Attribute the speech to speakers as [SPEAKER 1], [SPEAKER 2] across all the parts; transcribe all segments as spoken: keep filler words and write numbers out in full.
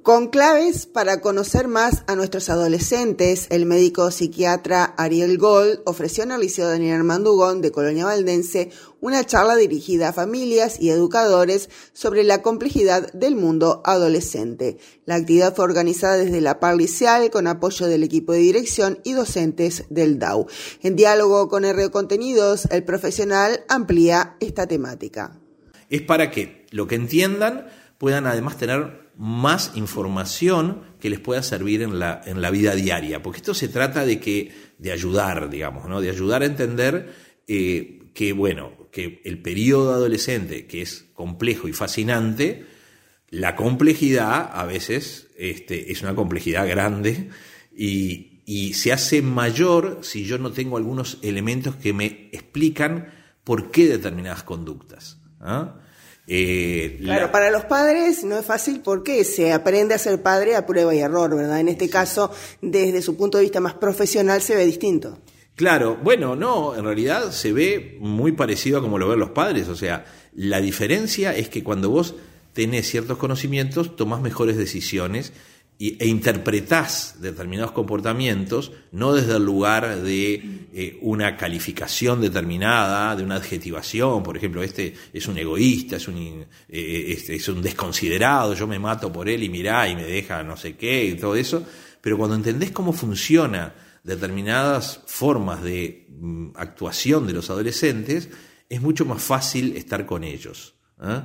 [SPEAKER 1] Con claves para conocer más a nuestros adolescentes, el médico psiquiatra Ariel Gold ofreció en el Liceo Daniel Armando Ugón de Colonia Valdense una charla dirigida a familias y educadores sobre la complejidad del mundo adolescente. La actividad fue organizada desde la Par Liceal con apoyo del equipo de dirección y docentes del D A U. En diálogo con R O Contenidos, el profesional amplía esta temática.
[SPEAKER 2] Es para que lo que entiendan puedan además tener más información que les pueda servir en la, en la vida diaria, porque esto se trata de que de ayudar, digamos, ¿no? De ayudar a entender eh, que, bueno, que el periodo adolescente, que es complejo y fascinante, la complejidad a veces este, es una complejidad grande y, y se hace mayor si yo no tengo algunos elementos que me explican por qué determinadas conductas, ¿ah?
[SPEAKER 1] Eh, claro, la... para los padres no es fácil porque se aprende a ser padre a prueba y error, ¿verdad? En este sí. caso, desde su punto de vista más profesional, se ve distinto.
[SPEAKER 2] Claro, bueno, no, en realidad se ve muy parecido a como lo ven los padres. O sea, la diferencia es que cuando vos tenés ciertos conocimientos, tomás mejores decisiones y, e interpretás determinados comportamientos, no desde el lugar de eh, una calificación determinada, de una adjetivación, por ejemplo, este es un egoísta, es un, eh, este es un desconsiderado, yo me mato por él y mirá y me deja no sé qué y todo eso, pero cuando entendés cómo funciona determinadas formas de mm, actuación de los adolescentes, es mucho más fácil estar con ellos, ¿eh?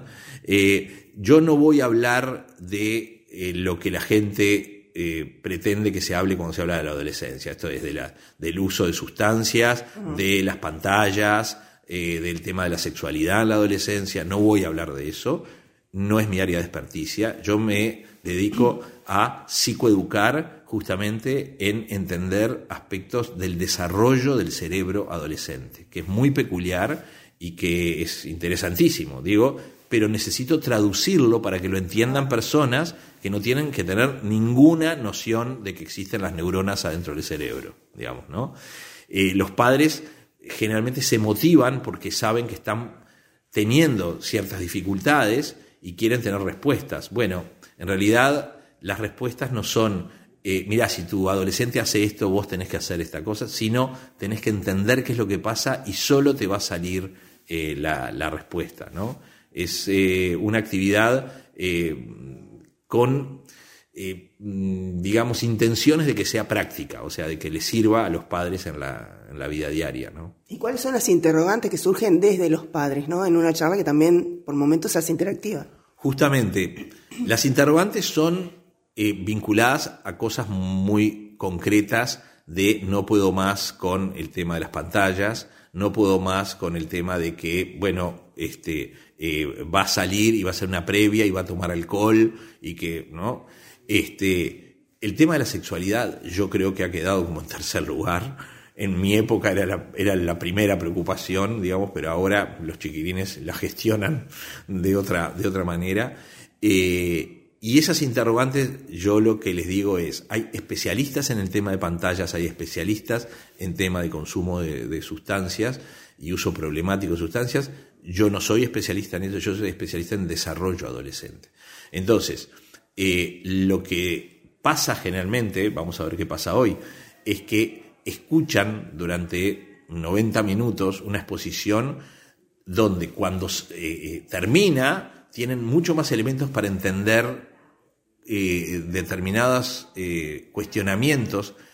[SPEAKER 2] Eh, yo no voy a hablar de Eh, lo que la gente eh, pretende que se hable cuando se habla de la adolescencia. Esto es de la, del uso de sustancias, uh-huh. de las pantallas, eh, del tema de la sexualidad en la adolescencia. No voy a hablar de eso, no es mi área de experticia. Yo me dedico a psicoeducar justamente en entender aspectos del desarrollo del cerebro adolescente, que es muy peculiar y que es interesantísimo, digo, pero necesito traducirlo para que lo entiendan personas que no tienen que tener ninguna noción de que existen las neuronas adentro del cerebro, digamos, ¿no? Eh, los padres generalmente se motivan porque saben que están teniendo ciertas dificultades y quieren tener respuestas. Bueno, en realidad las respuestas no son, eh, mirá, si tu adolescente hace esto, vos tenés que hacer esta cosa, sino tenés que entender qué es lo que pasa y solo te va a salir eh, la, la respuesta, ¿no? Es eh, una actividad eh, con, eh, digamos, intenciones de que sea práctica, o sea, de que le sirva a los padres en la, en la vida diaria, ¿no?
[SPEAKER 1] ¿Y cuáles son las interrogantes que surgen desde los padres, ¿no? En una charla que también por momentos se hace interactiva.
[SPEAKER 2] Justamente, las interrogantes son eh, vinculadas a cosas muy concretas de no puedo más con el tema de las pantallas, no puedo más con el tema de que, bueno, este, eh, va a salir y va a hacer una previa y va a tomar alcohol y que, ¿no? Este, el tema de la sexualidad yo creo que ha quedado como en tercer lugar. En mi época era la, era la primera preocupación, digamos, pero ahora los chiquilines la gestionan de otra, de otra manera. Eh, Y esas interrogantes, yo lo que les digo es, hay especialistas en el tema de pantallas, hay especialistas en tema de consumo de, de sustancias y uso problemático de sustancias. Yo no soy especialista en eso, yo soy especialista en desarrollo adolescente. Entonces, eh, lo que pasa generalmente, vamos a ver qué pasa hoy, es que escuchan durante noventa minutos una exposición donde cuando eh, termina tienen mucho más elementos para entender Eh, determinados eh, cuestionamientos